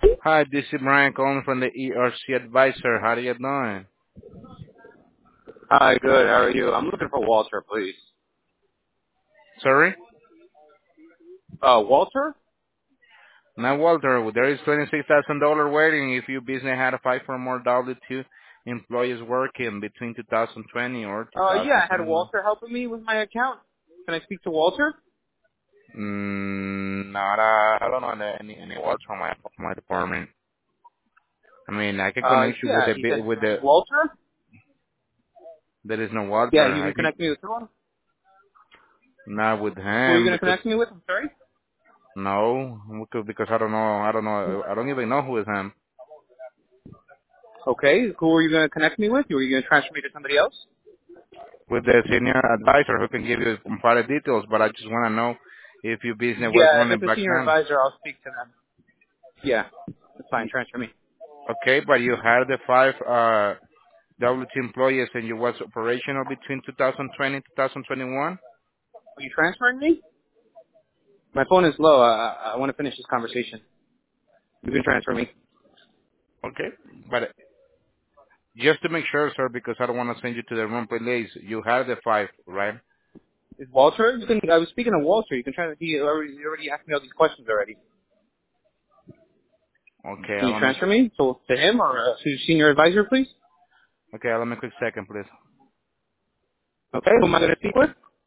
Hi, this is Brian calling from the ERC Advisor. How are you doing? Hi, good. How are you? I'm looking for Walter, please. Sorry? Walter? Now, Walter, there is $26,000 waiting if your business had 5 or more W-2 employees working between 2020 or Yeah, I had 2021. Walter helping me with my account. Can I speak to Walter? I don't know any Walter from my department. I mean, I can connect you with Yeah, he said his with name the, is Walter. there is no Yeah, Walter. you I can can, connect me with someone. not with Who are you him going to because, connect me with? I'm sorry? no, because I don't even know who is him. Okay, who are you going to connect me with? Are you going to transfer me to somebody else? With the senior advisor who can give you further details, but I just want to know if your business was Yeah, if running it's a back senior then. advisor, I'll speak to them. Yeah, that's fine. Transfer me. Okay, but you had the 5 WT employees and you was operational between 2020 and 2021? Are you transferring me? My phone is low. I want to finish this conversation. You can transfer me. Okay, but just to make sure, sir, because I don't want to send you to the wrong place, you had the 5, right? Is Walter? You can. I was speaking to Walter. You can try. He already asked me all these questions already. Okay, Can you allow me, transfer me to him or to senior advisor, please? okay, allow me a quick second, please. Okay. Who am I going to speak with?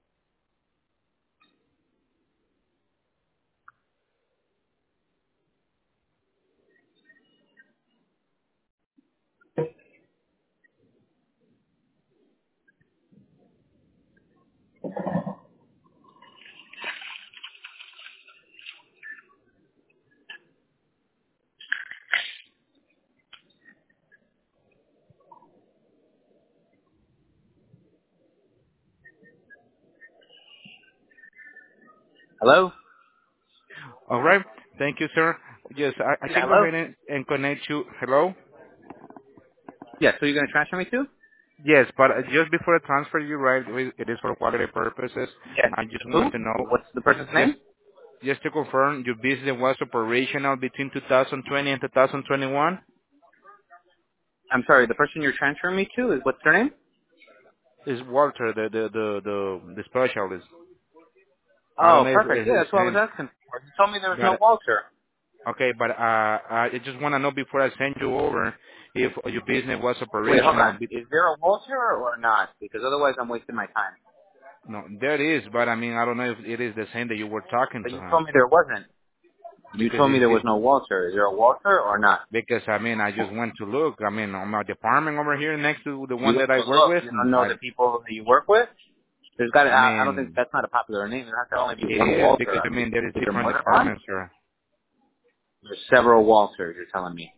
Hello. All right, thank you, sir. Yes, I Yeah. can go Hello. ahead and connect you. Hello? Yeah. So you're going to transfer me to? Yes, but just before I transfer you, right, it is for quality purposes. Yes. I just Who? want to know, What's the person's just name? just to confirm, your business was operational between 2020 and 2021? I'm sorry. The person you're transferring me to is what's their name? Is Walter the specialist? I don't Oh, know if perfect. it's Yeah, his that's what I was name, asking for. You told me there was no but Walter. okay, but I just want to know before I send you over if your business was Wait, hold operational. on. Is there a Walter or not? Because otherwise I'm wasting my time. No, there is, but I mean, I don't know if it is the same that you were talking But to you him told me there wasn't. You because told me there was no Walter. Is there a Walter or not? because I mean I just went to look. I mean on my department over here next to the You one went that to I work look. with. You don't know the people that you work with? There's got to, I I don't think mean that's not a popular name. There has to only be it one is Walter. because I mean there is Is there different more than one? departments, sir. There's several Walters, you're telling me.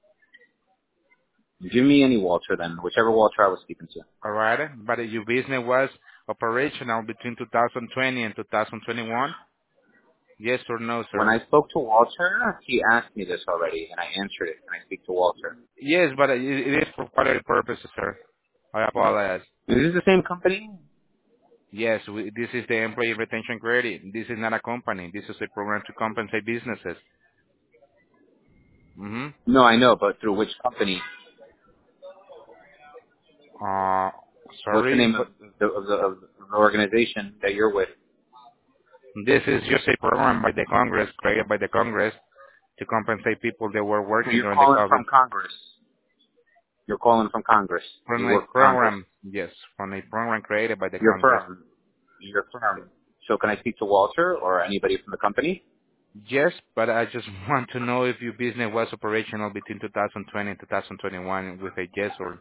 Give me any Walter then, whichever Walter I was speaking to. All right, but your business was operational between 2020 and 2021. Yes or no, When sir? I spoke to Walter, he asked me this already, and I answered it. Can I speak to Walter? Yes, but it is for quality purposes, sir. I apologize. Is this the same company? Yes, this is the employee retention credit. This is not a company. This is a program to compensate businesses. Mm-hmm. No, I know, but through which company? Uh, What's the sorry, name but of the organization that you're with? this is just a program by the Congress, created by the Congress to compensate people that were So working you're during the calling COVID. from Congress. You're calling from Congress. From You a work for Congress. program, yes, from a program created by the Your Congress. firm. Your firm. So can I speak to Walter or anybody from the company? Yes, but I just want to know if your business was operational between 2020 and 2021 with a yes or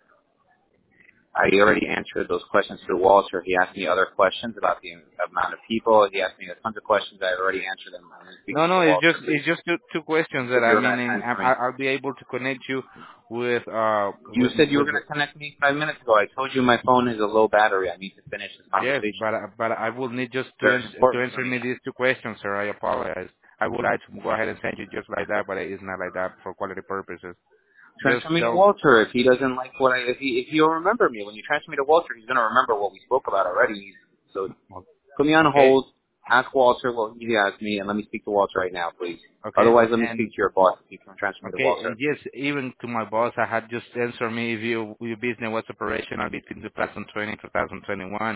I already answered those questions through Walter. He asked me other questions about the amount of people. He asked me a tons of questions. I already answered them. I'm going to speak no, to no. Walter, please. It's just two questions If that I you're mean, going to and transfer me. I'll be able to connect you with You said you were with going to connect me 5 minutes ago. I told you my phone is a low battery. I need to finish this yes, conversation. but I will need just Very to important for answer me. me these two questions, sir. I apologize. I would like to go ahead and send you just like that, but it's not like that for quality purposes. Just Transfer me to tell. Walter. If he doesn't like what if he'll remember me. When you transfer me to Walter, he's going to remember what we spoke about already. So put me on Okay, hold. Ask Walter what he asked me, and let me speak to Walter right now, please. Okay, Otherwise, let me and speak to your boss if you can transfer me to okay, Walter. and yes, even to my boss, I had just answered me if your business was operational between 2020 and 2021.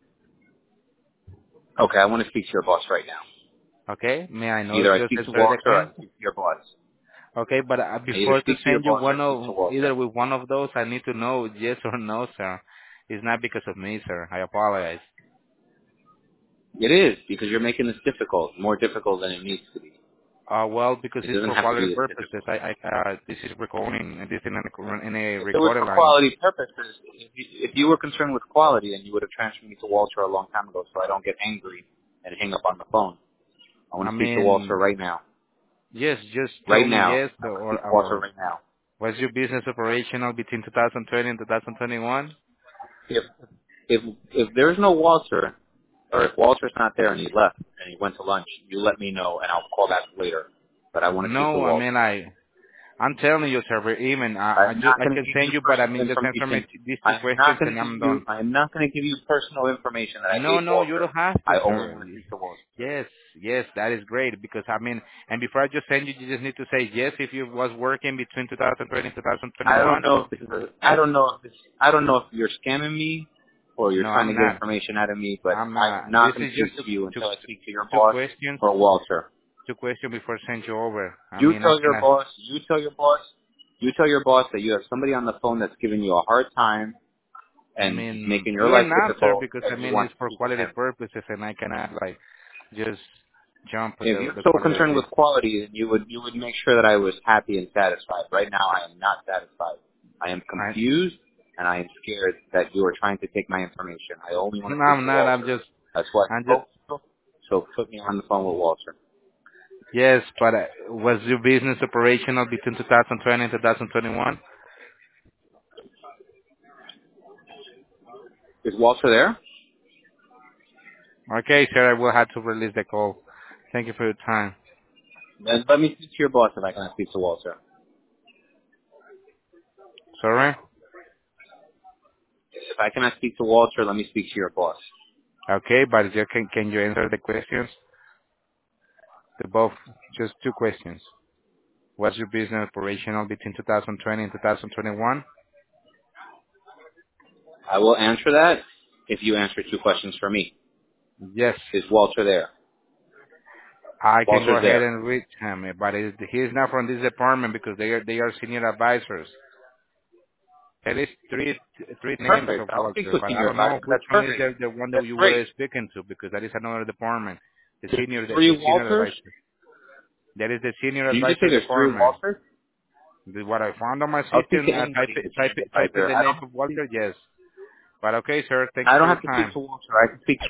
Okay, I want to speak to your boss right now. Okay, may I know Either I just speak to answer it Walter or I again? speak to your boss. Okay, but I either before to speak to your send you boss or one I speak to of Walter. either with one of those, I need to know yes or no, sir. It's not because of me, sir. I apologize. It is, because you're making this difficult, more difficult than it needs to be. Well, because It it's doesn't for have to quality be this purposes. difficult. This is recording, and this is in a If it was recorded for line. quality purposes, if you were concerned with quality, then you would have transferred me to Walter a long time ago so I don't get angry and hang up on the phone. I want I to speak to Walter mean, right now. yes, just tell Right me now. yes I want to speak to Walter right now. was your business operational between 2020 and 2021? If if there's no Walter, or if Walter's not there and he left and he went to lunch, you let me know and I'll call back later. But I want to speak to No, I mean Walter. I'm telling you, sir. Even I'm not I going to can give you send you, but I personal mean just answer me information. these two I am not questions going and to give I'm you. done. I am not going to give you personal information that I No, gave no, you Walter. don't have to, I only sir. want to speak to Walter. Yes, yes, that is great because I mean, and before I just send you, you just need to say yes if you was working between 2020 and I don't 2021. know if this is. I don't know if you're scamming me or you're No, trying to I'm get not. information out of me. But I'm I am not. not This going is to just speak to you until I speak to your two boss questions. or Walter. Two questions before I send you over. I You mean, I tell your cannot. boss. You tell your boss. You tell your boss that you have somebody on the phone that's giving you a hard time I and he's mean, making your we're life not, sir, difficult, because I and you mean want it's to for speak with quality him. purposes, and I cannot like just jump If the you're so quality of concerned this. with quality, then you would make sure that I was happy and satisfied. Right now, I am not satisfied. I am I, confused, and I am scared that you are trying to take my information. I only want to no, speak I'm to not. Walter. That's why I I'm just. spoke to him. So put me on the phone with Walter. Yes, but was your business operational between 2020 and 2021? Is Walter there? Okay, sir, I will have to release the call. Thank you for your time. Then let me speak to your boss if I can speak to Walter. Sorry? If I cannot speak to Walter, let me speak to your boss. Okay, but can you answer the questions? The both, just two questions. Was your business operational between 2020 and 2021? I will answer that if you answer two questions for me. Yes, Is Walter there? I can go Walter's ahead there. and reach him, but he's not from this department because they are senior advisors. There is three names of Perfect. I'll speak Walter, to a but I senior don't know advisor. which That's one is perfect. the one that That's you great. were speaking to because that is another department. Three The senior Walters? advisor. That is the senior Did you just say advisor there's three department. Walters? What I found on my I'll speak system, to anybody in the type senior in advisor. the name of Walter, yes. But okay, sir, thank you I for don't your have to speak time. to Walter. I can speak